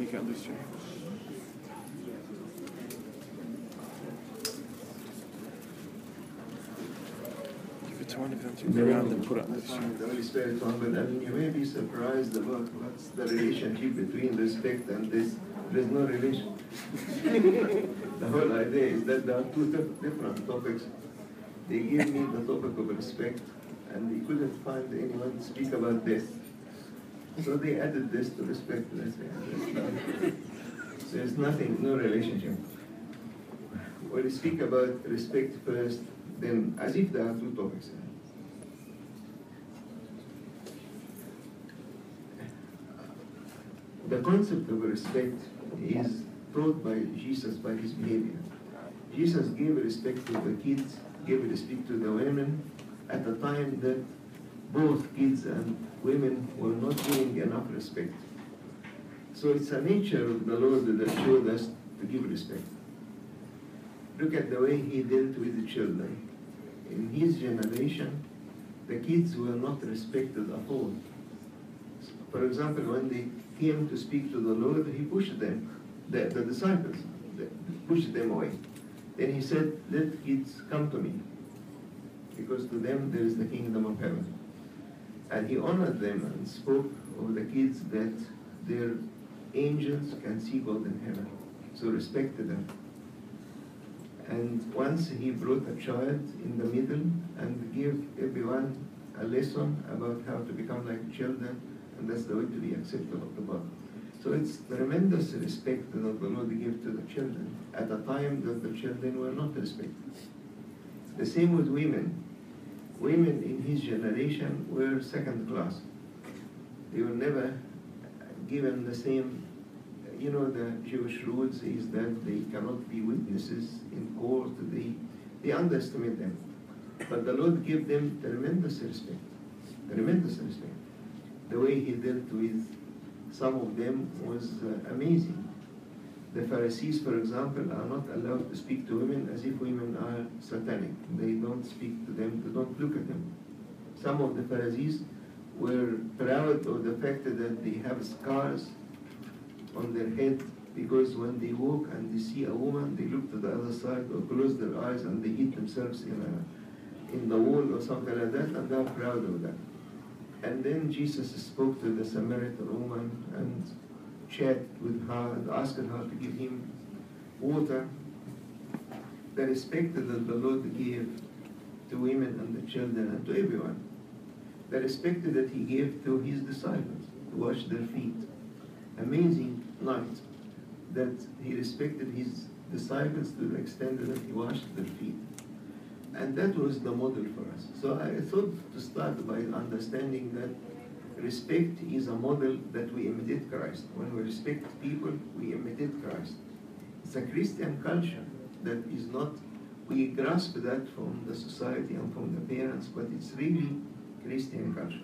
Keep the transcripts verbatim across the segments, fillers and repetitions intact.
You can't lose chair. Give it to one of them to go around and put it on this chair. The Holy Spirit one, but I mean, you may be surprised about what's the relationship between respect and this. There's no relation. The whole idea is that there are two dif- different topics. They gave me the topic of respect, and they couldn't find anyone to speak about this. So they added this to respect. Let's say. There's nothing, no relationship. When we speak about respect first, then as if there are two topics. The concept of respect is taught by Jesus by his behavior. Jesus gave respect to the kids, gave respect to the women at a time that both kids and women were not giving enough respect. So it's a nature of the Lord that showed us to give respect. Look at the way he dealt with the children. In his generation, the kids were not respected at all. For example, when they came to speak to the Lord, he pushed them, the, the disciples, they pushed them away. Then he said, let kids come to me, because to them there is the kingdom of heaven. And he honored them and spoke of the kids that their angels can see God in heaven. So respected them. And once he brought a child in the middle and gave everyone a lesson about how to become like children, and that's the way to be acceptable to God. So it's tremendous respect that the Lord gave to the children at a time that the children were not respected. The same with women. Women in his generation were second class. They were never given the same, you know, the Jewish rules is that they cannot be witnesses in court. They, they underestimate them. But the Lord gave them tremendous respect, tremendous respect. The way he dealt with some of them was uh, amazing. The Pharisees, for example, are not allowed to speak to women as if women are satanic. They don't speak to them, they don't look at them. Some of the Pharisees were proud of the fact that they have scars on their head, because when they walk and they see a woman, they look to the other side or close their eyes and they hit themselves in, a, in the wall or something like that, and they're proud of that. And then Jesus spoke to the Samaritan woman and chatted with her and asked her to give him water. The respect that the Lord gave to women and the children and to everyone. The respect that he gave to his disciples, to wash their feet. Amazing night that he respected his disciples to the extent that he washed their feet. And that was the model for us. So I thought to start by understanding that respect is a model that we imitate Christ. When we respect people, we imitate Christ. It's a Christian culture that is not, we grasp that from the society and from the parents, but it's really Christian culture.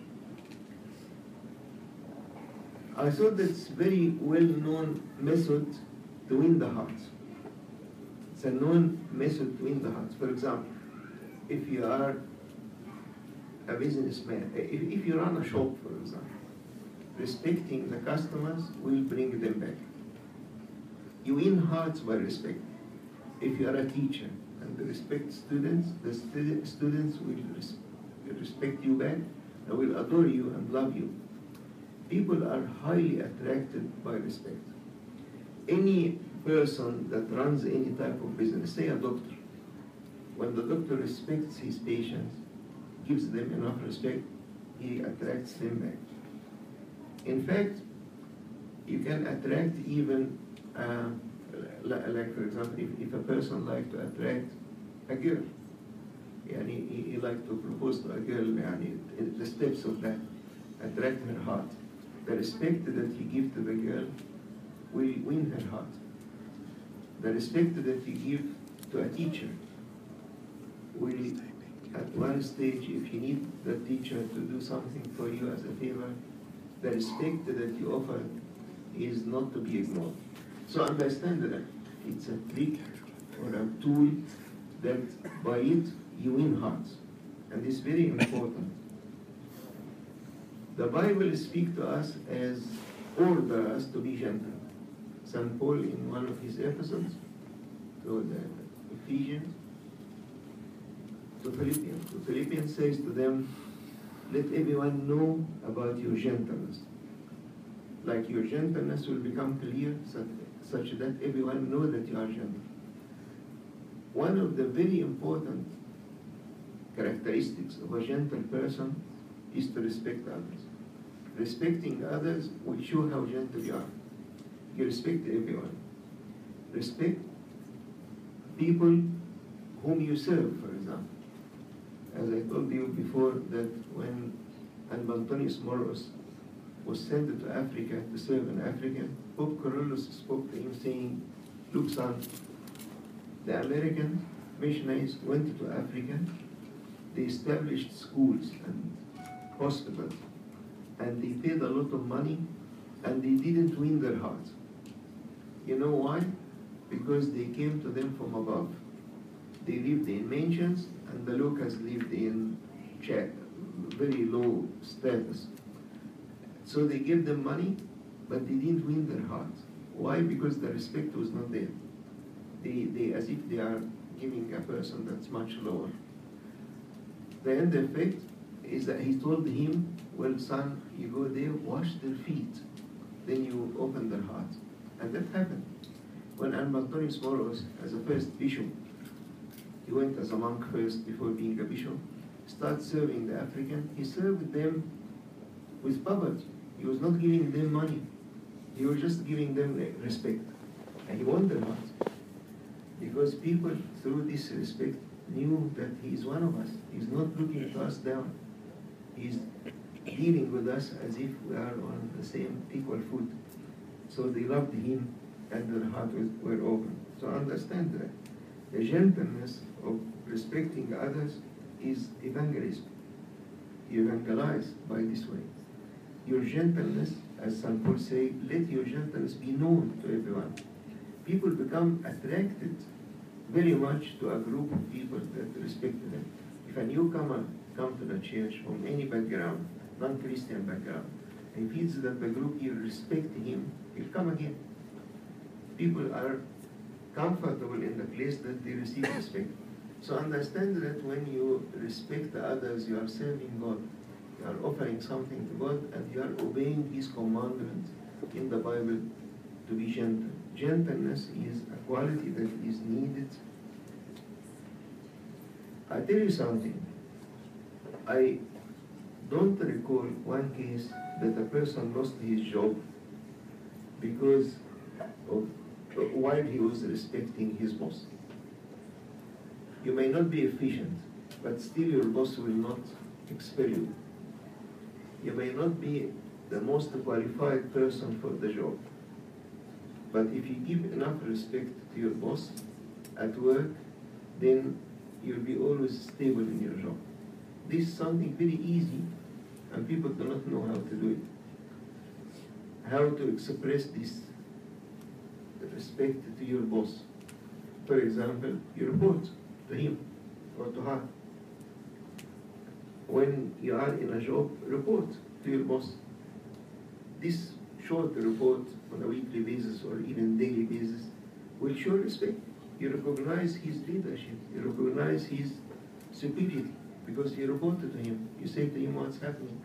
I thought that's very well-known method to win the hearts. It's a known method to win the hearts. For example, if you are a businessman, if, if you run a shop, for example, respecting the customers will bring them back. You win hearts by respect. If you are a teacher and respect students, the student, students will res respect you back and will adore you and love you. People are highly attracted by respect. Any person that runs any type of business, say a doctor, when the doctor respects his patients, gives them enough respect, he attracts them back. In fact, you can attract even, uh, like for example, if, if a person likes to attract a girl, and he, he, he likes to propose to a girl, and the steps of that, attract her heart. The respect that he gives to the girl will win her heart. The respect that you give to a teacher will, at one stage, if you need the teacher to do something for you as a favor, the respect that you offer is not to be ignored. So understand that it's a trick or a tool that by it you win hearts. And it's very important. The Bible speaks to us as order us to be gentle. Saint Paul in one of his epistles to the Ephesians, to Philippians. To Philippians says to them, let everyone know about your gentleness. Like your gentleness will become clear such, such that everyone know that you are gentle. One of the very important characteristics of a gentle person is to respect others. Respecting others will show how gentle you are. You respect everyone. Respect people whom you serve, for example. As I told you before, that when Antonius Moros was sent to Africa to serve in Africa, Pope Carolus spoke to him saying, look son, the American missionaries went to Africa, they established schools and hospitals, and they paid a lot of money, and they didn't win their hearts. You know why? Because they came to them from above. They lived in mansions, and the locals lived in very low status. So they gave them money, but they didn't win their hearts. Why? Because the respect was not there. They, they, as if they are giving a person that's much lower. The end effect is that he told him, well, son, you go there, wash their feet, then you open their hearts. And that happened. When Antonius Moros, as a first bishop, he went as a monk first before being a bishop, started serving the African, he served them with poverty. He was not giving them money. He was just giving them respect. And he won their hearts. Because people, through this respect, knew that he is one of us. He's not looking to us down. He's dealing with us as if we are on the same equal foot. So they loved him and their hearts were open. So understand that the gentleness of respecting others is evangelism. You evangelize by this way. Your gentleness, as Saint Paul says, let your gentleness be known to everyone. People become attracted very much to a group of people that respect them. If a newcomer comes to the church from any background, non-Christian background, and feels that the group here respect him, he'll come again. People are comfortable in the place that they receive respect. So understand that when you respect others, you are serving God. You are offering something to God, and you are obeying His commandment in the Bible to be gentle. Gentleness is a quality that is needed. I tell you something. I don't recall one case that a person lost his job because of while he was respecting his boss. You may not be efficient, but still your boss will not expel you. You may not be the most qualified person for the job, but if you give enough respect to your boss at work, then you'll be always stable in your job. This is something very easy, and people do not know how to do it. How to express this respect to your boss. For example, you report to him or to her. When you are in a job, report to your boss. This short report on a weekly basis or even daily basis will show respect. You recognize his leadership. You recognize his superiority because you reported to him. You say to him what's happening.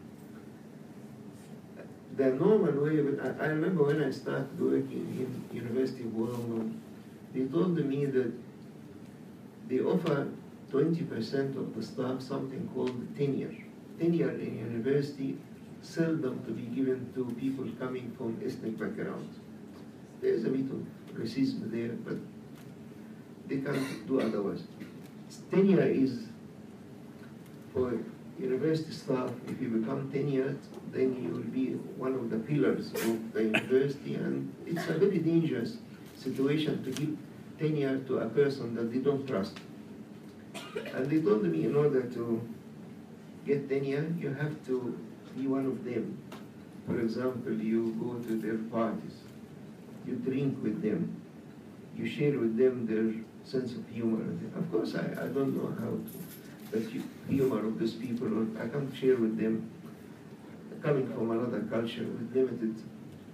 The normal way of it, I, I remember when I started working in University of Wollongong, they told me that they offer twenty percent of the staff something called tenure. Tenure in university seldom to be given to people coming from ethnic backgrounds. There's a bit of racism there, but they can't do otherwise. Tenure is for university staff. If you become tenured, then you will be one of the pillars of the university, and it's a very dangerous situation to give tenure to a person that they don't trust. And they told me in order to get tenure, you have to be one of them. For example, you go to their parties, you drink with them, you share with them their sense of humor. Of course, I, I don't know how to, the humor of these people, or I can't share with them coming from another culture with limited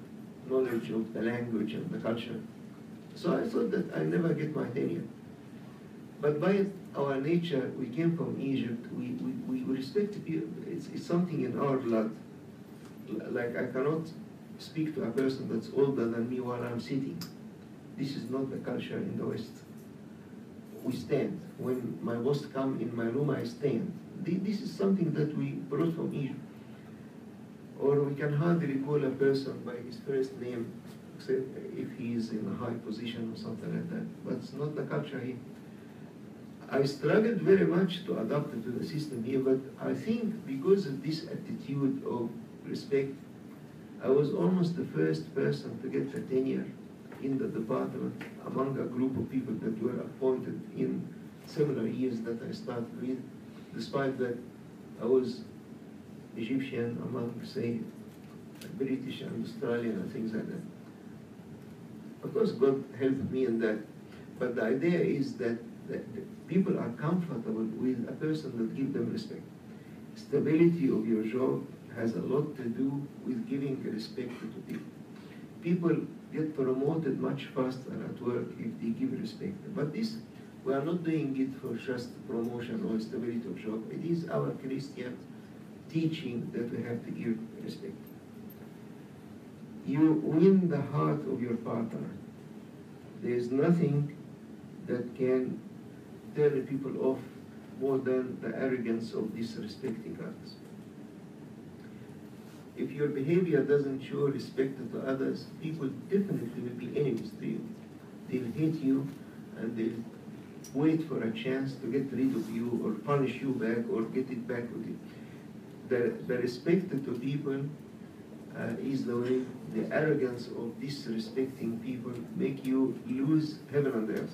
knowledge of the language and the culture. So I thought that I never get my tenure. But by our nature, we came from Egypt, we, we, we respect people, it's, it's something in our blood. Like I cannot speak to a person that's older than me while I'm sitting. This is not the culture in the West. We stand. When my boss comes in my room, I stand. This is something that we brought from Egypt. Or we can hardly call a person by his first name, except if he is in a high position or something like that. But it's not the culture here. I struggled very much to adapt to the system here, but I think because of this attitude of respect, I was almost the first person to get a tenure in the department among a group of people that were appointed in similar years that I started with, despite that I was Egyptian among, say, British and Australian and things like that. Of course, God helped me in that, but the idea is that, that people are comfortable with a person that gives them respect. Stability of your job has a lot to do with giving respect to people. People get promoted much faster at work if they give respect. But this, we are not doing it for just promotion or stability of job. It is our Christian teaching that we have to give respect. You win the heart of your partner. There is nothing that can turn people off more than the arrogance of disrespecting others. If your behavior doesn't show respect to others, people definitely will be enemies to you. They'll hate you and they'll wait for a chance to get rid of you or punish you back or get it back with you. The, the respect to people uh, is the way. The arrogance of disrespecting people make you lose heaven and earth.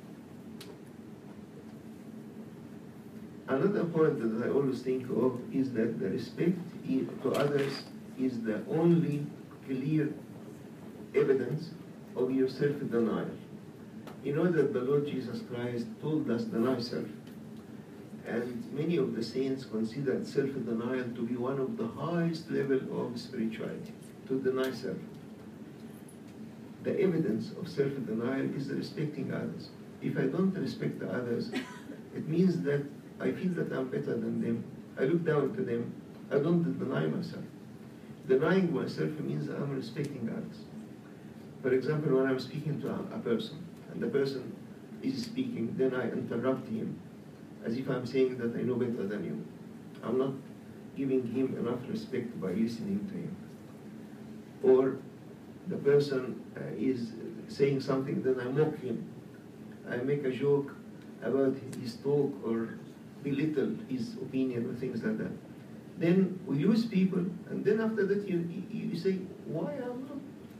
Another point that I always think of is that the respect to others is the only clear evidence of your self-denial. You know that the Lord Jesus Christ told us deny self. And many of the saints considered self-denial to be one of the highest level of spirituality, to deny self. The evidence of self-denial is respecting others. If I don't respect the others, it means that I feel that I'm better than them. I look down to them. I don't deny myself. Denying myself means I'm respecting others. For example, when I'm speaking to a, a person, and the person is speaking, then I interrupt him, as if I'm saying that I know better than you. I'm not giving him enough respect by listening to him. Or the person uh, is saying something, then I mock him. I make a joke about his talk or belittle his opinion or things like that. Then we lose people, and then after that you, you, you say, why am I not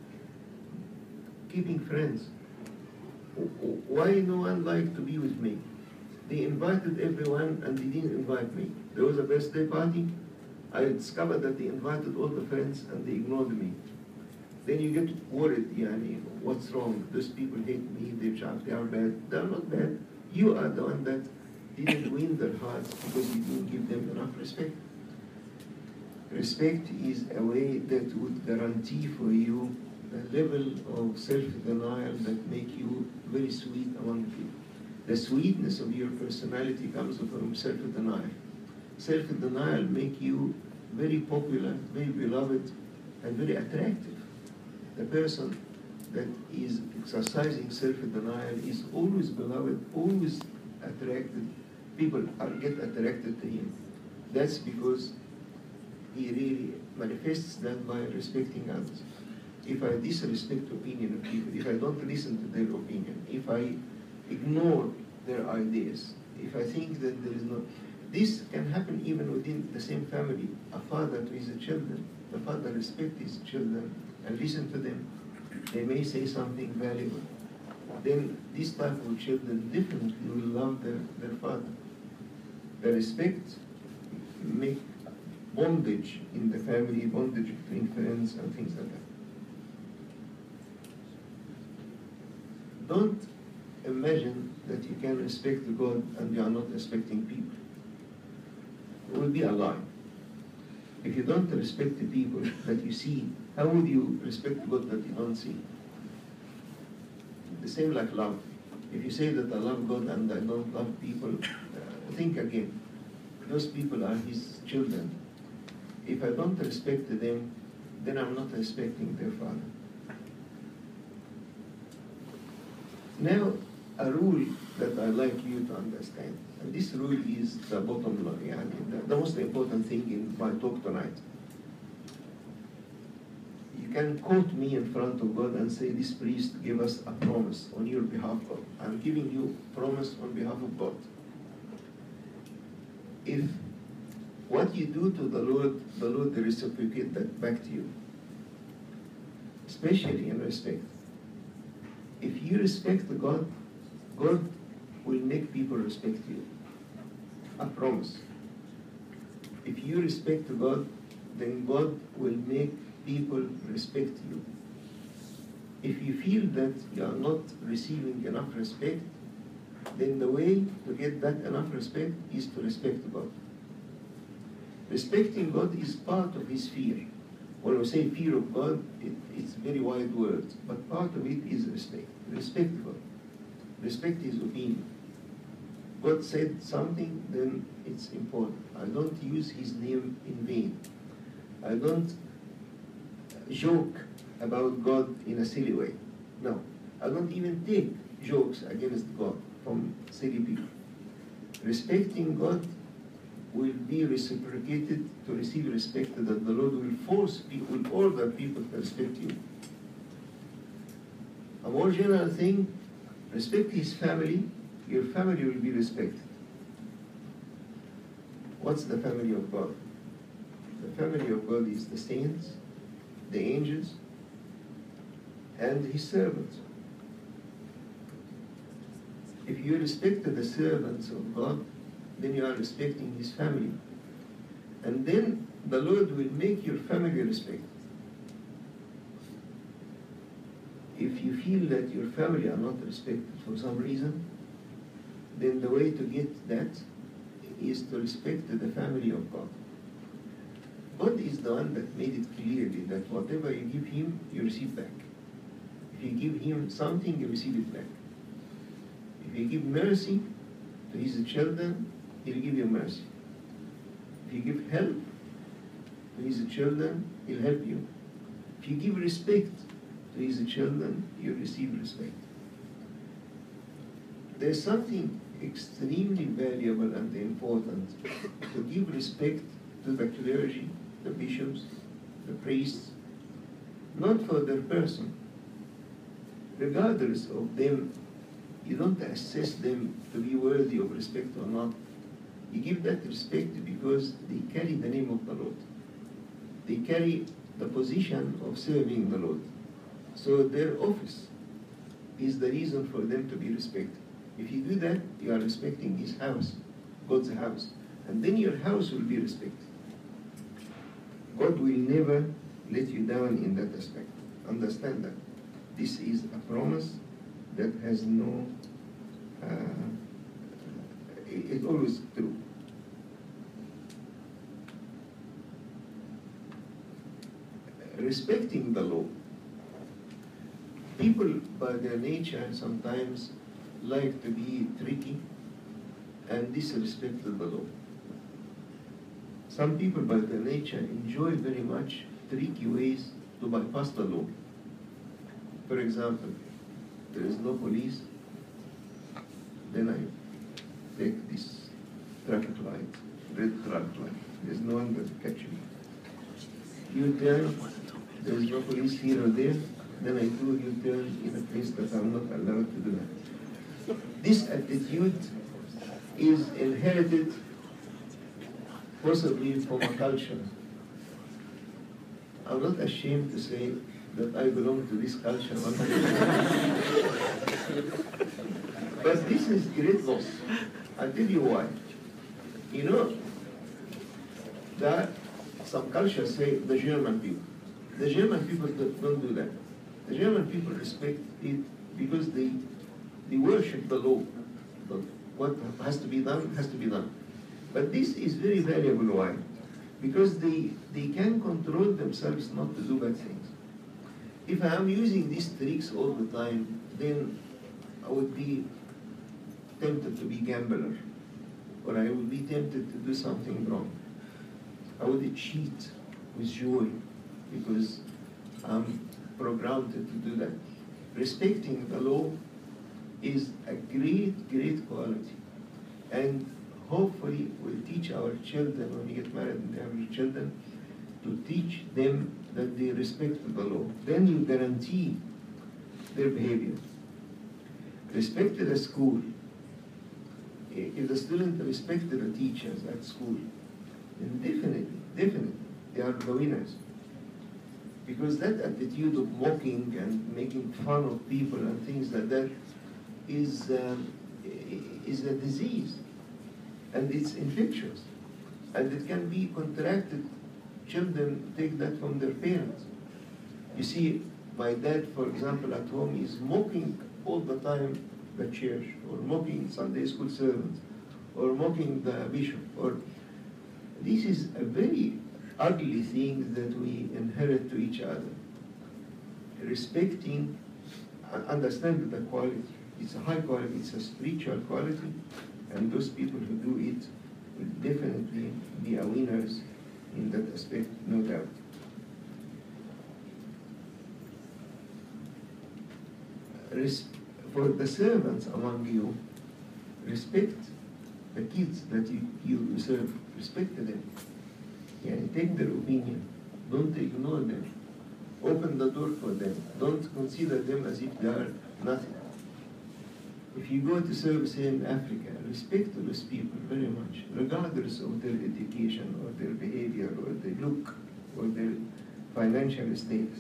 keeping friends? Why no one like to be with me? They invited everyone and they didn't invite me. There was a birthday party. I discovered that they invited all the friends and they ignored me. Then you get worried, yani, what's wrong? Those people hate me, they they are bad. They are not bad. You are the one that didn't win their hearts because you didn't give them enough respect. Respect is a way that would guarantee for you a level of self-denial that make you very sweet among people. The sweetness of your personality comes from self-denial. Self-denial make you very popular, very beloved, and very attractive. The person that is exercising self-denial is always beloved, always attracted. People are get attracted to him. That's because he really manifests that by respecting others. If I disrespect the opinion of people, if I don't listen to their opinion, if I ignore their ideas, if I think that there is no... This can happen even within the same family. A father to his children, the father respects his children and listen to them. They may say something valuable. Then this type of children definitely will love their, their father. The respect make bondage in the family, bondage between friends and things like that. Don't imagine that you can respect God and you are not respecting people. It will be a lie. If you don't respect the people that you see, how would you respect God that you don't see? The same like love. If you say that I love God and I don't love people, uh, think again. Those people are His children. If I don't respect them, then I'm not respecting their Father. Now, a rule that I like you to understand, and this rule is the bottom line, yeah, the, the most important thing in my talk tonight. You can quote me in front of God and say, this priest gave us a promise on your behalf, God. I'm giving you promise on behalf of God. If what you do to the Lord, the Lord will reciprocate that back to you, especially in respect. If you respect God, God will make people respect you. I promise. If you respect God, then God will make people respect you. If you feel that you are not receiving enough respect, then the way to get that enough respect is to respect God. Respecting God is part of His fear. When we say fear of God, it, it's very wide words, but part of it is respect. Respect God. Respect His opinion. God said something, then it's important. I don't use His name in vain. I don't joke about God in a silly way. No. I don't even take jokes against God from silly people. Respecting God will be reciprocated to receive respect, that the Lord will force people, will order people to respect you. A more general thing, respect His family, your family will be respected. What's the family of God? The family of God is the saints, the angels, and His servants. If you respect the servants of God, then you are respecting His family. And then the Lord will make your family respect. If you feel that your family are not respected for some reason, then the way to get that is to respect the family of God. God is the one that made it clearly that whatever you give Him, you receive back. If you give Him something, you receive it back. If you give mercy to His children, He'll give you mercy. If you give help to His children, He'll help you. If you give respect to His children, you receive respect. There's something extremely valuable and important to give respect to the clergy, the bishops, the priests, not for their person. Regardless of them, you don't assess them to be worthy of respect or not. You give that respect because they carry the name of the Lord. They carry the position of serving the Lord. So their office is the reason for them to be respected. If you do that, you are respecting His house, God's house. And then your house will be respected. God will never let you down in that aspect. Understand that. This is a promise that has no, uh, it's always true. Respecting the law. People by their nature sometimes like to be tricky and disrespect the law. Some people by their nature enjoy very much tricky ways to bypass the law. For example, there is no police, then I take this traffic light, red traffic light. There's no one that will catch me. You turn, there is no police here or there, then I do you turn in a place that I'm not allowed to do that. This attitude is inherited possibly from a culture. I'm not ashamed to say that I belong to this culture. But this is great loss. I'll tell you why. You know, that some cultures say the German people. The German people don't do that. The German people respect it because they they worship the law. What has to be done has to be done. But this is very valuable. Why? because they, they can control themselves not to do bad things. If I am using these tricks all the time, then I would be tempted to be gambler, or I would be tempted to do something wrong. I would cheat with joy because I'm programmed to do that. Respecting the law is a great, great quality. And hopefully we'll teach our children, when we get married and have our children, to teach them that they respect the law. Then you guarantee their behavior. Respect the school. If the student respects the teachers at school, then definitely, definitely, they are the winners. Because that attitude of mocking and making fun of people and things like that is, um, is a disease. And it's infectious. And it can be contracted. Children take that from their parents. You see, my dad, for example, at home is mocking all the time the church, or mocking Sunday school servants, or mocking the bishop. Or this is a very ugly thing that we inherit to each other. Respecting, understand the quality. It's a high quality, it's a spiritual quality, and those people who do it will definitely be a winners in that aspect, no doubt. Res for the servants among you, respect the kids that you, you serve, respect them. Yeah, take their opinion, don't ignore them. Open the door for them, don't consider them as if they are nothing. If you go to service here in Africa, respect those people very much, regardless of their education or their behavior or their look or their financial status.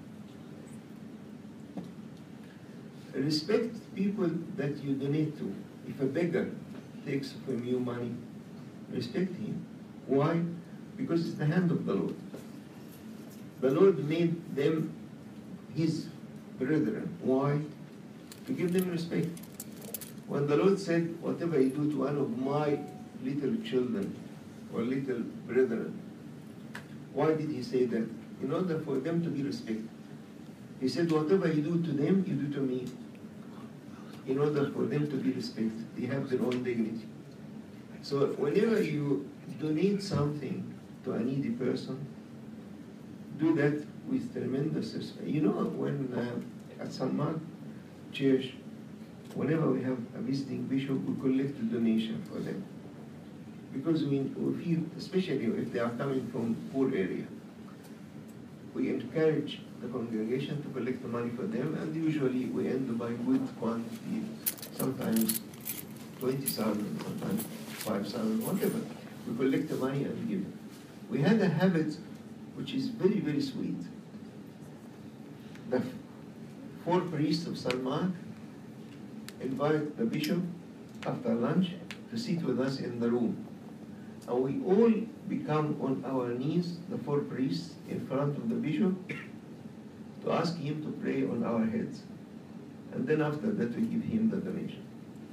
Respect people that you donate to. If a beggar takes from you money, respect him. Why? Because it's the hand of the Lord. The Lord made them his brethren. Why? To give them respect. When the Lord said, whatever you do to one of my little children or little brethren, why did he say that? In order for them to be respected. He said, whatever you do to them, you do to me. In order for them to be respected. They have their own dignity. So whenever you donate something to a needy person, do that with tremendous respect. You know, when uh, at Saint Mark Church, whenever we have a visiting bishop, we collect a donation for them. Because we, we feel, especially if they are coming from poor area, we encourage the congregation to collect the money for them, and usually we end by good quantity, sometimes twenty thousand, sometimes five thousand, whatever. We collect the money and give it. We had a habit which is very, very sweet. The four priests of Saint Mark invite the bishop after lunch to sit with us in the room. And we all become on our knees, the four priests, in front of the bishop, to ask him to pray on our heads. And then after that we give him the donation.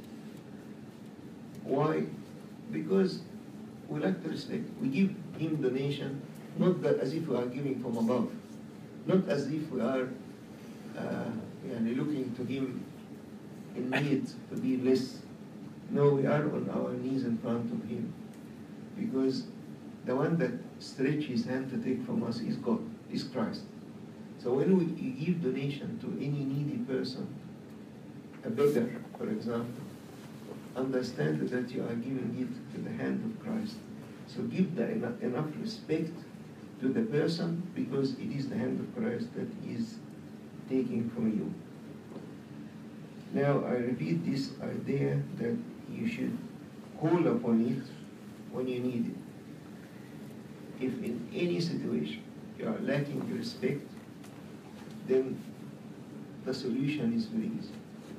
Why? Because we like to respect. We give him donation, not that as if we are giving from above, not as if we are uh, yani looking to him in need to be less. No, we are on our knees in front of him, because the one that stretches his hand to take from us is God, is Christ. So when we give donation to any needy person, a beggar, for example, understand that you are giving it to the hand of Christ. So give the enough, enough respect to the person, because it is the hand of Christ that is taking from you. Now I repeat this idea that you should call upon it when you need it. If in any situation you are lacking respect, then the solution is very easy.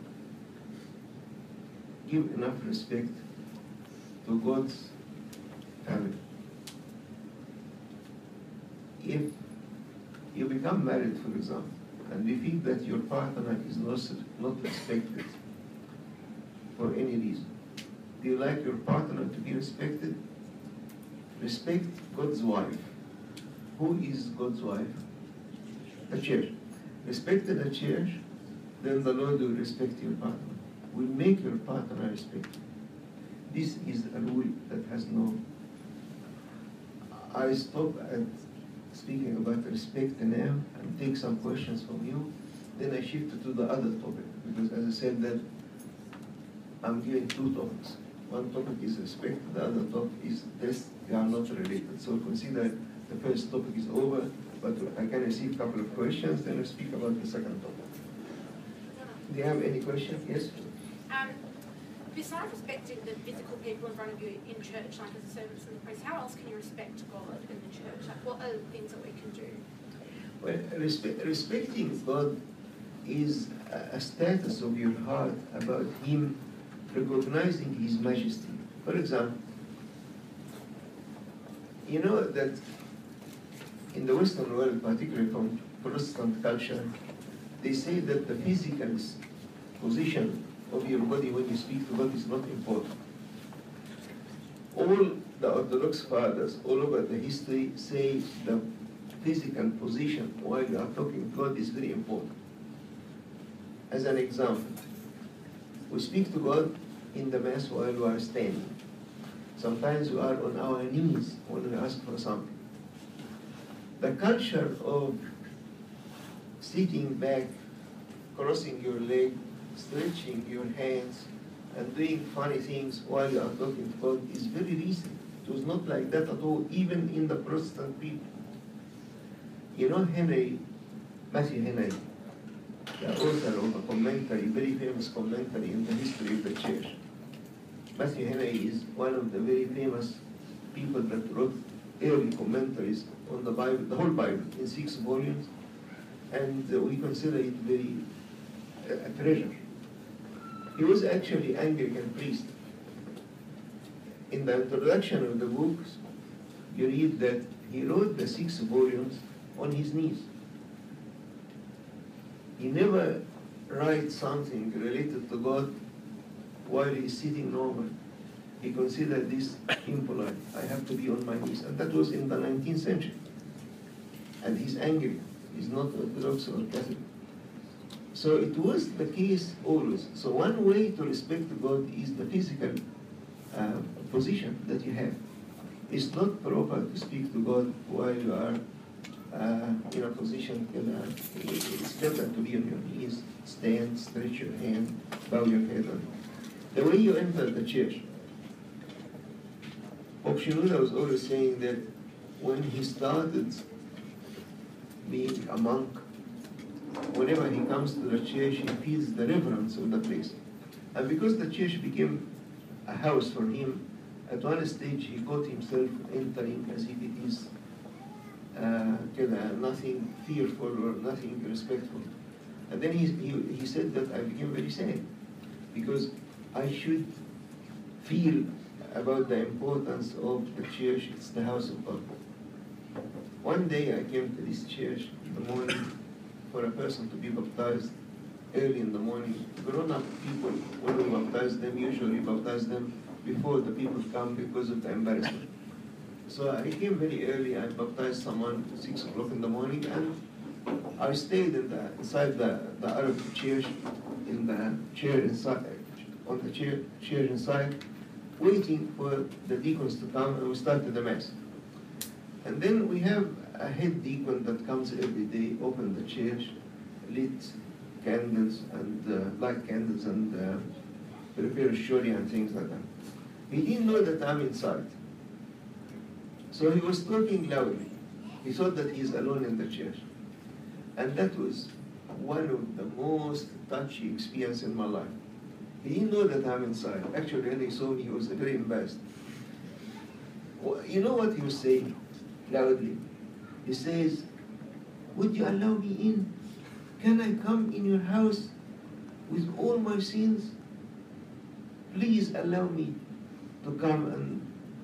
Give enough respect to God's family. If you become married, for example, and you feel that your partner is not, not respected for any reason, do you like your partner to be respected? respect God's wife. Who is God's wife? The church. Respect the church, then the Lord will respect your partner. Will make your partner respect you. This is a rule that has no... I stop at speaking about respect now and take some questions from you. Then I shift to the other topic, because as I said that I'm giving two topics. One topic is respect, the other topic is this. They are not related. So consider the first topic is over, but I can receive a couple of questions, then I speak about the second topic. Do you have any questions? Yes? Um, besides respecting the physical people in front of you in church, like as a servants and the priest, how else can you respect God in the church? Like, what are the things that we can do? Well, respe- respecting God is a status of your heart about Him recognizing His majesty. For example, you know that in the Western world, particularly from Protestant culture, they say that the physical position of your body when you speak to God is not important. All the Orthodox fathers all over the history say the physical position while you are talking to God is very important. As an example, we speak to God in the Mass while we are standing. Sometimes we are on our knees when we ask for something. The culture of sitting back, crossing your leg, stretching your hands, and doing funny things while you are talking to God is very recent. It was not like that at all, even in the Protestant people. You know Henry, Matthew Henry, the author of a commentary, very famous commentary in the history of the church. Matthew Henry is one of the very famous people that wrote early commentaries on the Bible, the whole Bible, in six volumes, and uh, we consider it very uh, a treasure. He was actually Anglican priest. In the introduction of the books, you read that he wrote the six volumes on his knees. He never writes something related to God while he's sitting normal. He considered this impolite. I have to be on my knees. And that was in the nineteenth century. And he's Anglican. He's not Orthodox or Catholic. So it was the case always. So one way to respect God is the physical uh, position that you have. It's not proper to speak to God while you are uh, in a position, uh, it's better to be on your knees, stand, stretch your hand, bow your head. The way you enter the church, Pope Shenouda was always saying that when he started being a monk, whenever he comes to the church, he feels the reverence of the place. And because the church became a house for him, at one stage he caught himself entering as if it is uh, nothing fearful or nothing respectful. And then he, he, he said that I became very sad, because I should feel about the importance of the church. It's the house of God. One day I came to this church in the morning for a person to be baptized early in the morning. Grown-up people, when we baptize them, usually baptize them before the people come because of the embarrassment. So I came very early. I baptized someone at six o'clock in the morning, and I stayed in the, inside the, the Arab church, in the chair inside, on the chair, chair inside, waiting for the deacons to come, and we started the Mass. And then we have a head deacon that comes every day, open the church, lit candles and uh, light candles and uh, prepare shori and things like that. He didn't know that I'm inside. So he was talking loudly. He thought that he's alone in the church. And that was one of the most touchy experiences in my life. He didn't know that I'm inside. Actually, when he saw me, he was very embarrassed. Well, you know what he was saying loudly? He says, "Would you allow me in? Can I come in your house with all my sins? Please allow me to come and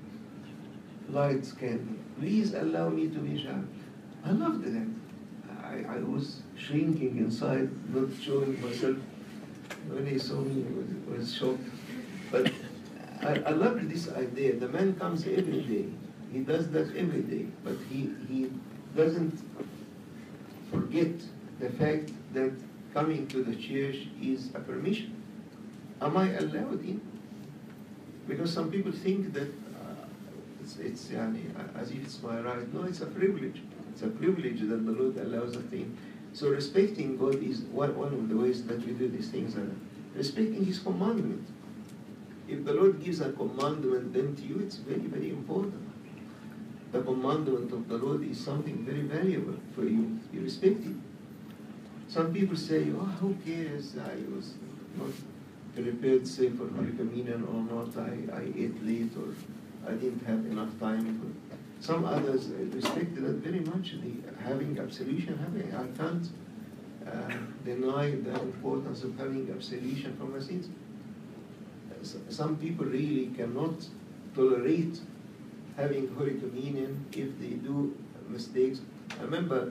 light candle. Please allow me to be showered." I loved that. I, I was shrinking inside, not showing myself. When he saw me, he was, was shocked. But I, I loved this idea. The man comes every day. He does that every day, but he, he doesn't forget the fact that coming to the church is a permission. Am I allowed in? Because some people think that uh, it's, it's yani, as if it's my right. No, it's a privilege. It's a privilege that the Lord allows us in. So respecting God is one, one of the ways that we do these things. And respecting His commandment. If the Lord gives a commandment, then to you it's very, very important. The commandment of the Lord is something very valuable for you. You respect it. Some people say, oh, who cares? I was not prepared, say, for Holy Communion or not. I, I ate late or I didn't have enough time. For... Some others respect that very much. The having absolution, having, I can't uh, deny the importance of having absolution from my sins. Some people really cannot tolerate having Holy Communion if they do mistakes. I remember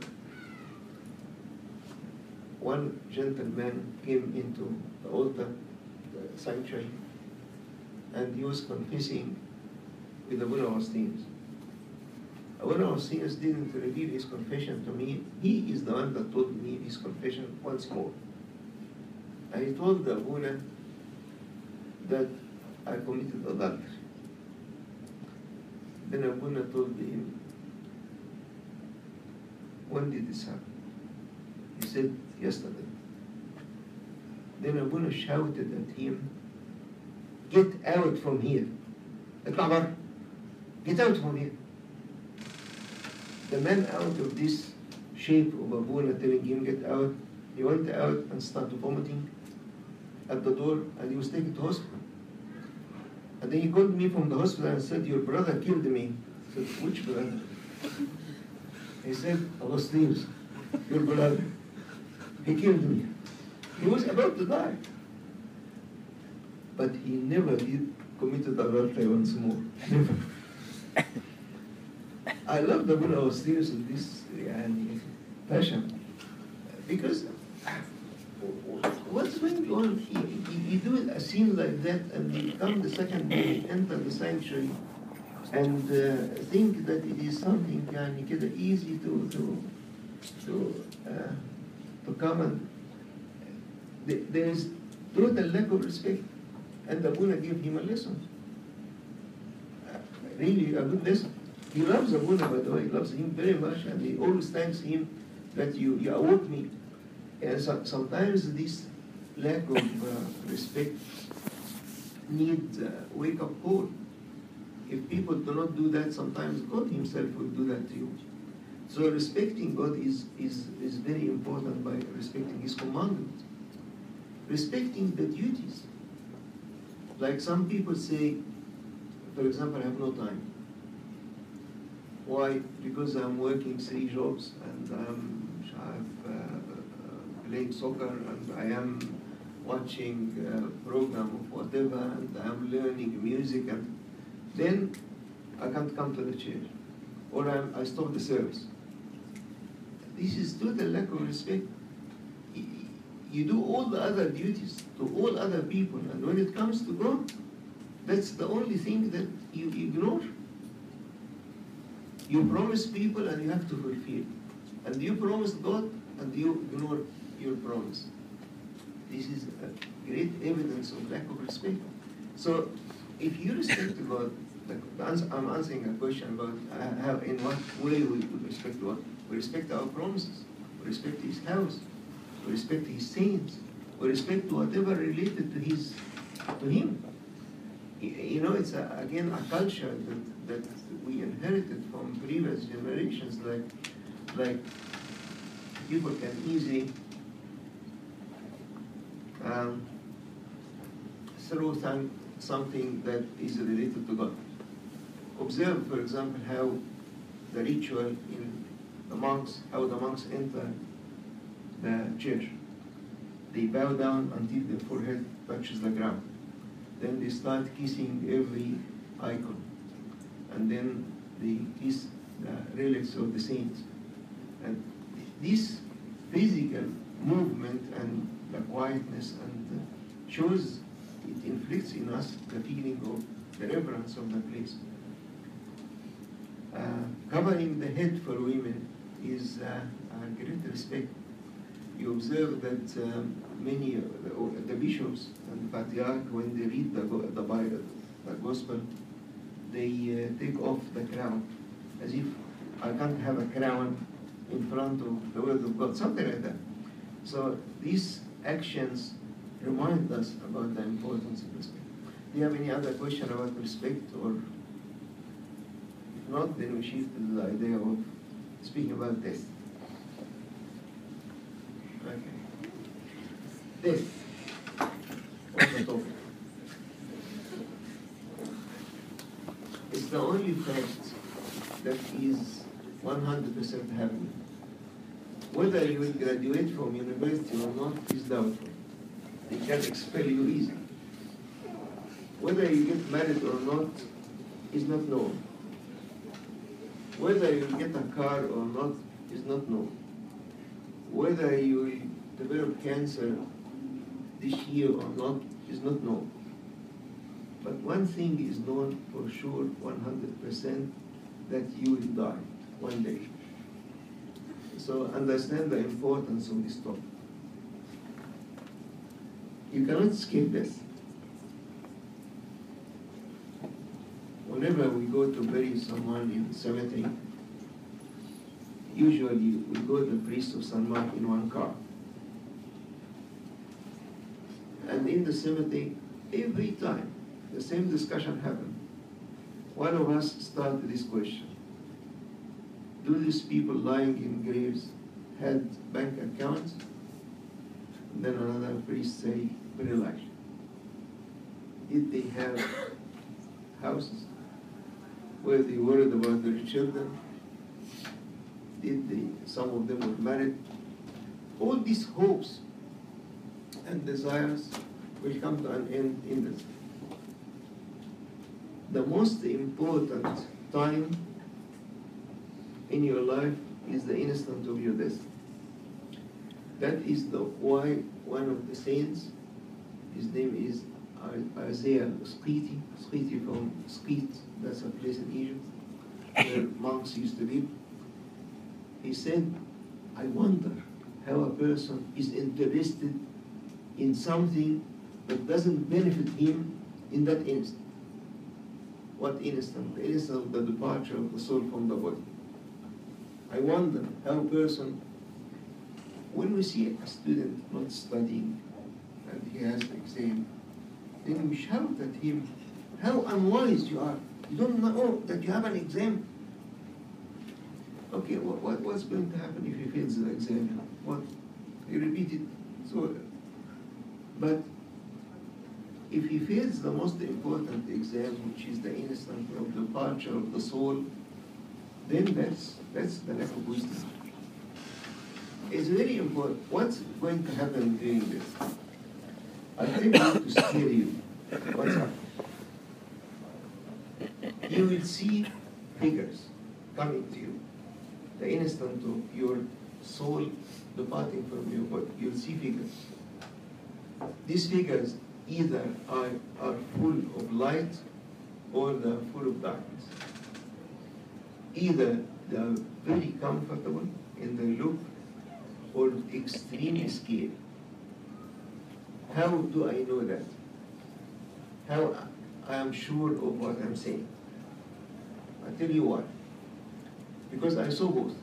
one gentleman came into the altar, the sanctuary, and he was confessing with Abuna Augustinus. Abuna Augustinus didn't reveal his confession to me. He is the one that told me his confession once more. And he told the Abuna that I committed adultery. Then Abuna told him, when did this happen? He said, yesterday. Then Abuna shouted at him, get out from here. Get out from here. The man out of this shape of Abuna telling him get out, he went out and started vomiting at the door, and he was taken to hospital. And then he called me from the hospital and said, your brother killed me. I said, which brother? He said, Augustinus, your brother. He killed me. He was about to die. But he never did committed adultery once more. Never. I love the Abuna Augustinus in this yani, passion. Because what's going on? You, you do a scene like that, and you come the second day, enter the sanctuary, and uh, think that it is something yani, kind of easy to to to uh, to come and there is total lack of respect, and the Abuna gave him a lesson. Uh, really, a good lesson. He loves Abuna, by the way. He loves him very much, and he always thanks him that you you awoke me. And so, sometimes this lack of uh, respect needs a wake-up call. If people do not do that, sometimes God Himself will do that to you. So respecting God is, is, is very important by respecting His commandments. Respecting the duties. Like some people say, for example, I have no time. Why? Because I'm working three jobs and I'm, I've uh, playing soccer and I am watching a program of whatever and I'm learning music, and then I can't come to the church, or I'm, I stop the service. This is total lack of respect. You do all the other duties to all other people, and when it comes to God, that's the only thing that you ignore. You promise people and you have to fulfill. And you promise God and you ignore your promise. This is a great evidence of lack of respect. So, if you respect God, I'm answering a question about how, in what way we respect God. We respect our promises. We respect His house. We respect His saints. We respect whatever related to His, to Him. You know, it's a, again a culture that, that we inherited from previous generations. Like, like people can easily um, throw some, something that is related to God. Observe, for example, how the ritual in the monks, how the monks enter the church. They bow down until their forehead touches the ground. Then they start kissing every icon. And then they kiss the relics of the saints. And this physical movement and the quietness and shows, it inflicts in us the feeling of the reverence of the place. Uh, covering the head for women is uh, a great respect. You observe that um, many of the, the bishops and patriarch, when they read the, go- the Bible, the gospel, they uh, take off the crown, as if I can't have a crown in front of the word of God, something like that. So these actions remind us about the importance of respect. Do you have any other question about respect, or if not, then we shift to the idea of speaking about death. Okay. Death. What's the topic? It's the only fact that is one hundred percent happening. Whether you will graduate from university or not is doubtful. They can expel you easily. Whether you get married or not is not known. Whether you will get a car or not is not known. Whether you will develop cancer this year or not is not known. But one thing is known for sure, one hundred percent, that you will die one day. So understand the importance of this topic. You cannot escape death. Whenever we go to bury someone in the cemetery, usually we go to the priest of Saint Mark in one car. And in the cemetery, every time, the same discussion happened. One of us started this question. Do these people lying in graves had bank accounts? And then another priest say, relax. Did they have houses? Were they worried about their children? Did they, some of them were married? All these hopes and desires will come to an end in this. The most important time in your life is the instant of your death. That is the why one of the saints, his name is Isaiah Sqiti, Sqiti from Sqit, that's a place in Egypt where monks used to live. He said, I wonder how a person is interested in something that doesn't benefit him in that instant. What instant? The instant of the departure of the soul from the body. I wonder how a person, when we see a student not studying and he has the exam, then we shout at him, how unwise you are. You don't know that you have an exam. Okay, what, what, what's going to happen if he fails the exam? What? He repeated. So, but if he fails the most important exam, which is the instant of departure of the soul, then that's that's the lack of wisdom. It's very important. What's going to happen during this? I think to scare you. What's happening? You will see figures coming to you. The instant of your soul departing from your body, you'll see figures. These figures either are, are full of light or they're full of darkness. Either they are very comfortable in their look or extremely scary. How do I know that? How I am sure of what I'm saying? I tell you why. Because I saw both.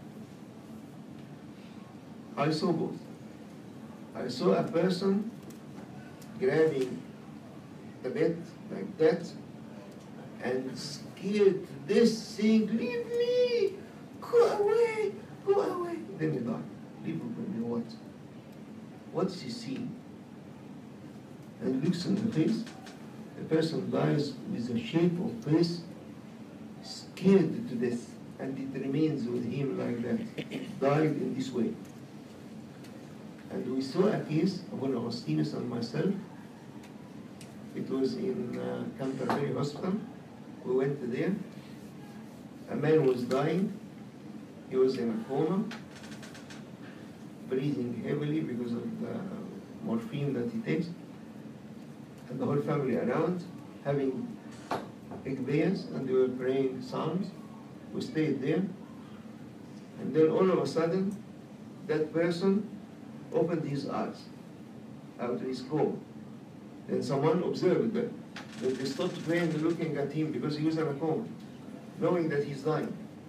I saw both. I saw a person grabbing the bed like that and scared this thing, leave me, go away, go away. Then he died. Leave him, what? What's he seeing? And he looks in the face. The person dies with a shape of face, scared to death, and it remains with him like that, died in this way. And we saw a case of one of Augustinus and myself. It was in uh, Canterbury Hospital. We went there. A man was dying. He was in a coma, breathing heavily because of the morphine that he takes. And the whole family around, having big prayers, and they were praying psalms. We stayed there, and then all of a sudden, that person opened his eyes out of his coma. And someone observed that. That they stopped praying and looking at him because he was in a coma, knowing that he's dying.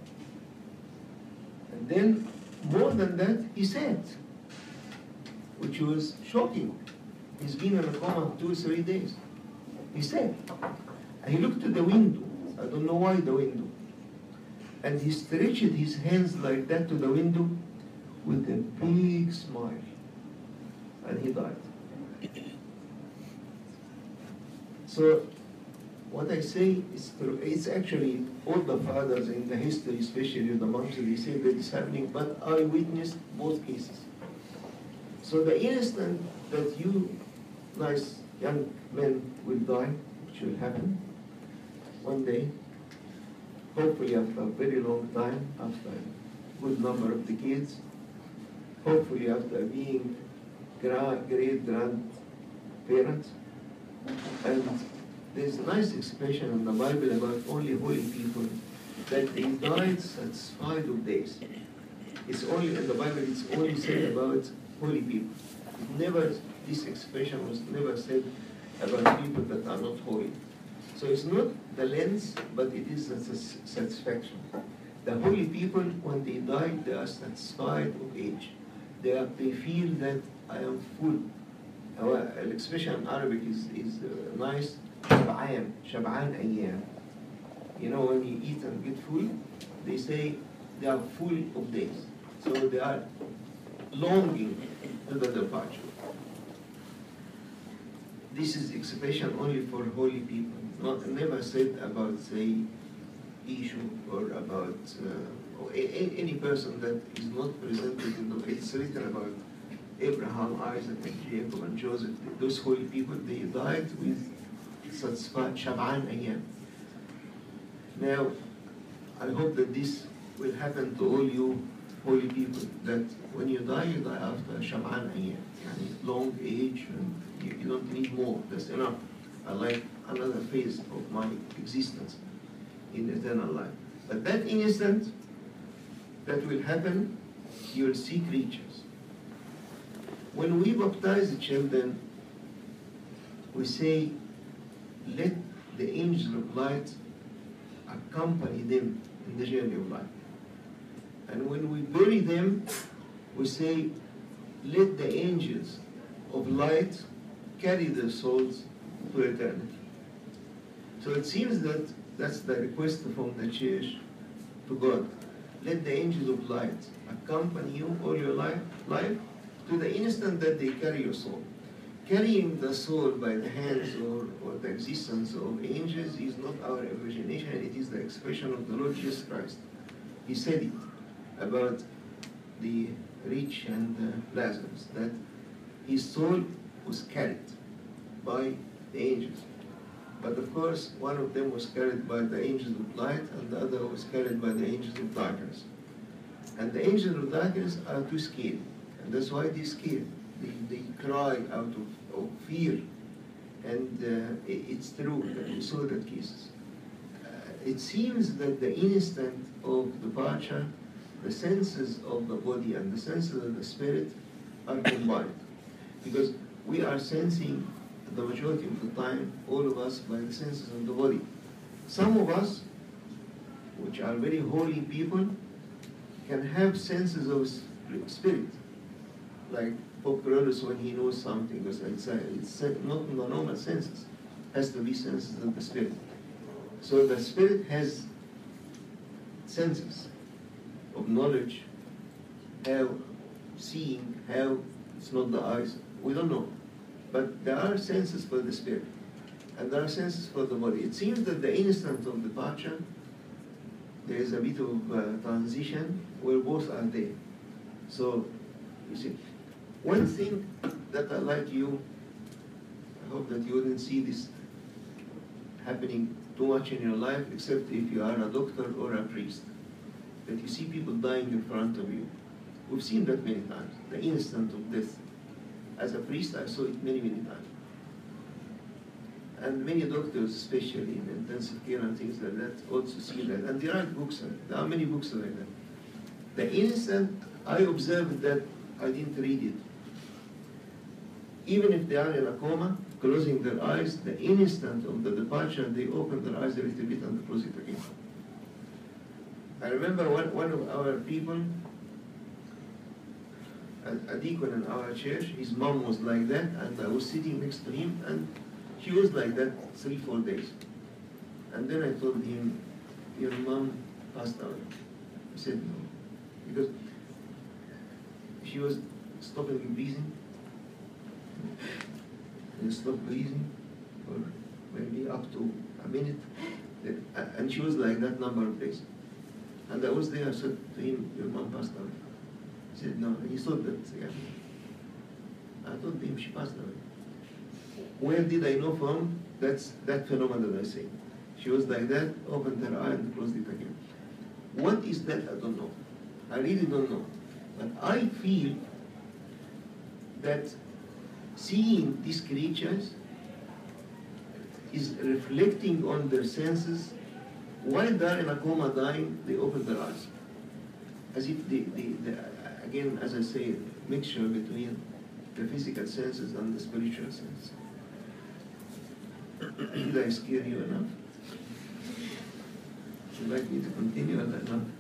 And then, more than that, he said, which was shocking. He's been in a coma two or three days. He said, and he looked to the window. I don't know why the window. And he stretched his hands like that to the window with a big smile. And he died. So, what I say is true. It's actually all the fathers in the history, especially the monks, they say that it's happening, but I witnessed both cases. So the instant that you nice young men will die, which will happen one day, hopefully after a very long time, after a good number of decades, hopefully after being gra- great grandparents. And there's a nice expression in the Bible about only holy people, that they died satisfied of days. It's only in the Bible, it's only said about holy people. It never, this expression was never said about people that are not holy. So it's not the lens, but it is the satisfaction. The holy people, when they die, they are satisfied of age. They, are, they feel that I am full. Our expression in Arabic is, is uh, nice. شبعان, شبعان أيام. You know, when you eat and get full, they say they are full of days. So they are longing to the departure. This is expression only for holy people. Not never said about, say, issue or about uh, or a, a, any person that is not presented in the. It's written about Abraham, Isaac, and Jacob, and Joseph. Those holy people, they died with satisfied Shab'an Ayyam. Now, I hope that this will happen to all you holy people, that when you die, you die after Shab'an Ayyam. Yani long age, and you, you don't need more. That's enough. I like another phase of my existence in eternal life. But that instant that will happen, you will see creatures. When we baptize the children, we say, let the angels of light accompany them in the journey of life. And when we bury them, we say, let the angels of light carry their souls to eternity. So it seems that that's the request from the church to God. Let the angels of light accompany you all your life, life to the instant that they carry your soul. Carrying the soul by the hands or, or the existence of angels is not our imagination, it is the expression of the Lord Jesus Christ. He said it about the rich and uh, Lazarus, that his soul was carried by the angels. But of course, one of them was carried by the angels of light, and the other was carried by the angels of darkness. And the angels of darkness are too scared, and that's why they're scared. They, they cry out of, of fear, and uh, it, it's true that we saw that cases. Uh, it seems that the instant of departure, the senses of the body and the senses of the spirit are combined, because we are sensing the majority of the time, all of us, by the senses of the body. Some of us, which are very holy people, can have senses of spirit, like Pope Carolus when he knows something, because it's, it's not in the normal senses, it has to be senses of the spirit. So the spirit has senses of knowledge, how seeing, how it's not the eyes, we don't know. But there are senses for the spirit, and there are senses for the body. It seems that the instant of departure, there is a bit of uh, transition where both are there. So, you see, one thing that I like you, I hope that you wouldn't see this happening too much in your life, except if you are a doctor or a priest, that you see people dying in front of you. We've seen that many times, the instant of death. As a priest, I saw it many, many times. And many doctors, especially in intensive care and things like that, also see that. And they write books. There are many books like that. The instant I observed that, I didn't read it. Even if they are in a coma, closing their eyes, the instant of the departure, they open their eyes a little bit and close it again. I remember one, one of our people, a, a deacon in our church, his mom was like that, and I was sitting next to him, and she was like that three, four days. And then I told him, your mom passed away. He said no, because she was stopping breathing, and stopped breathing for maybe up to a minute, and she was like that number of days. And I was there, I said to him, your mom passed away. He said no, and he thought that, yeah. I told him she passed away. Where did I know from? That's that phenomenon that I say. She was like that, opened her eye and closed it again. What is that? I don't know. I really don't know. But I feel that seeing these creatures is reflecting on their senses. While they're in a coma dying, they open their eyes. As if they, they, they, again, as I say, mixture between the physical senses and the spiritual sense. Did I scare you enough? Would you like me to continue on that note?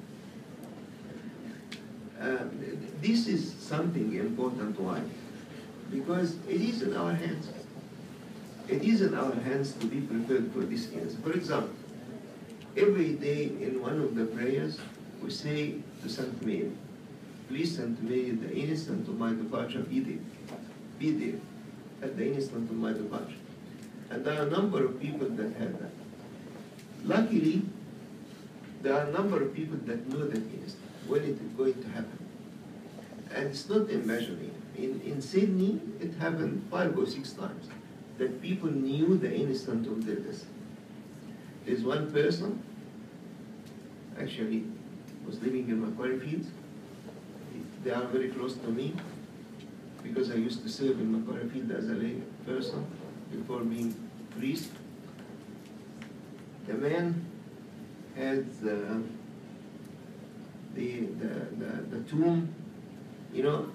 Uh, this is something important. Why? Because it is in our hands. It is in our hands to be prepared for this case. For example, every day in one of the prayers, we say to Saint Mary, please, Saint Mary, the instant of my departure, be there. Be there at the instant of my departure. And there are a number of people that have that. Luckily, there are a number of people that know that instant, when it is going to happen. And it's not imagining. In, in Sydney, it happened five or six times that people knew the instant of their death. There's one person, actually, was living in Macquarie Fields. They are very close to me because I used to serve in Macquarie Field as a lay person before being priest. The man had the, the, the, the, the tomb, you know,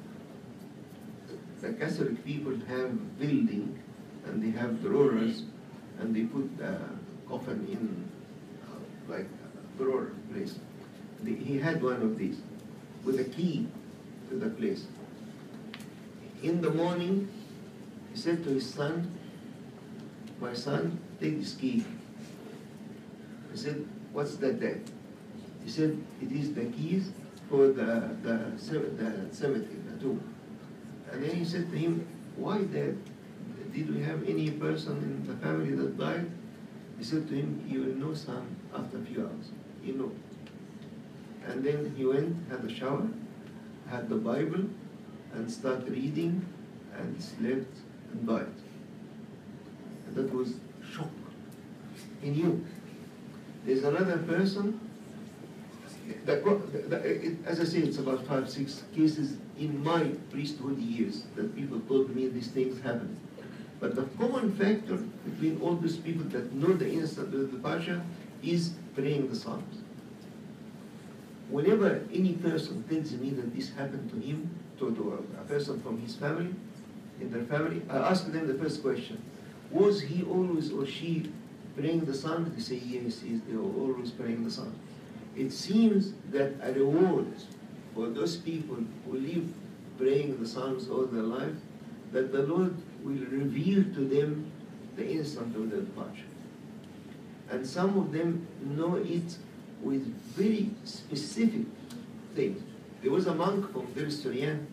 the Catholic people have building and they have drawers and they put the coffin in uh, like a drawer place. The, he had one of these with a key to the place. In the morning, he said to his son, my son, take this key. He said, what's that there? He said, it is the keys for the, the, the cemetery, the tomb. And then he said to him, why that? Did we have any person in the family that died? He said to him, you will know, son, after a few hours. You know. And then he went, had a shower, had the Bible, and started reading, and slept, and died. And that was shock. He knew. There's another person, the, the, it, as I say, it's about five, six cases in my priesthood years that people told me these things happen. But the common factor between all these people that know the instant of the departure is praying the Psalms. Whenever any person tells me that this happened to him, to, to a, a person from his family, in their family, I ask them the first question, was he always or she praying the Psalms? They say, yes, yes, they were always praying the Psalms. It seems that a reward for those people who live praying the Psalms all their life, that the Lord will reveal to them the instant of their departure. And some of them know it with very specific things. There was a monk from Deir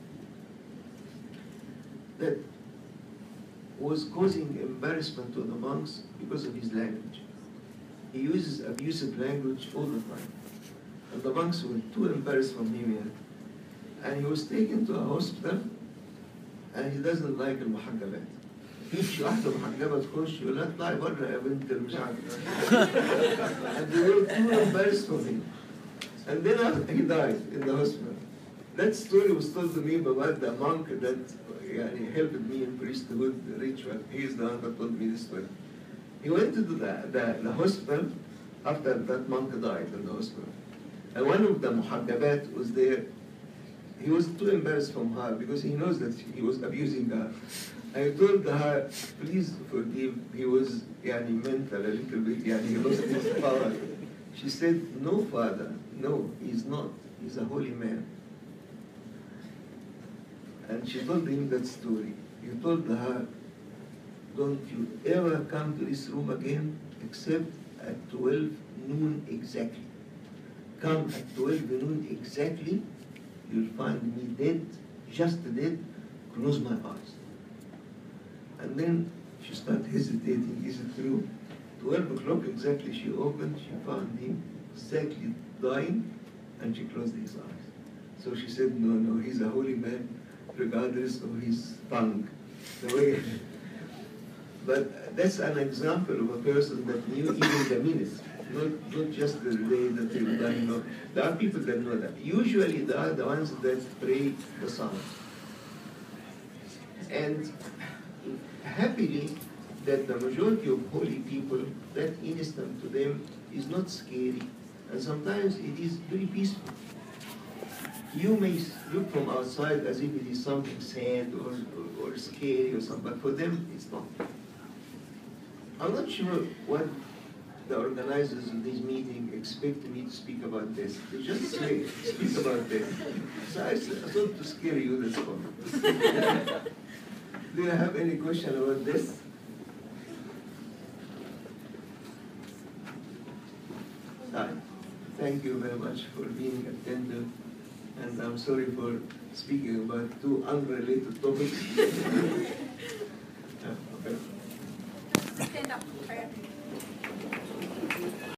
that was causing embarrassment to the monks because of his language. He uses abusive language all the time. And the monks were too embarrassed from him here. And he was taken to a hospital, and he doesn't like المحجبات. فيش واحدة محجبة تخش يقول لها اطلعي بره يا بنت مش عارف. And they were too embarrassed from him. And then after he died in the hospital. That story was told to me about the monk that يعني, helped me in priesthood ritual. He is the one that told me this story. He went to the, the, the hospital after that monk died in the hospital. And one of the muhaddabat was there. He was too embarrassed from her because he knows that he was abusing her. I told her, please forgive, he was yani, mental a little bit, yani, he lost his power. She said, no, father, no, he's not. He's a holy man. And she told him that story. He told her, don't you ever come to this room again except at twelve noon exactly. Come at twelve noon exactly, you'll find me dead, just dead, close my eyes. And then she started hesitating, is it true? twelve o'clock exactly she opened, she found him exactly dying, and she closed his eyes. So she said, no, no, he's a holy man, regardless of his tongue. The way, but that's an example of a person that knew even the minutes, not, not just the day that they were dying. No. There are people that know that. Usually they are the ones that pray the Psalms. And happily, that the majority of holy people, that instant to them is not scary. And sometimes it is very peaceful. You may look from outside as if it is something sad or, or, or scary or something, but for them it's not. I'm not sure what the organizers of this meeting expect me to speak about this. They just say, speak about this. So I, I thought to scare you, that's all. Do you have any question about this? Hi. Thank you very much for being attentive. And I'm sorry for speaking about two unrelated topics. uh, okay. Stand up for prayer.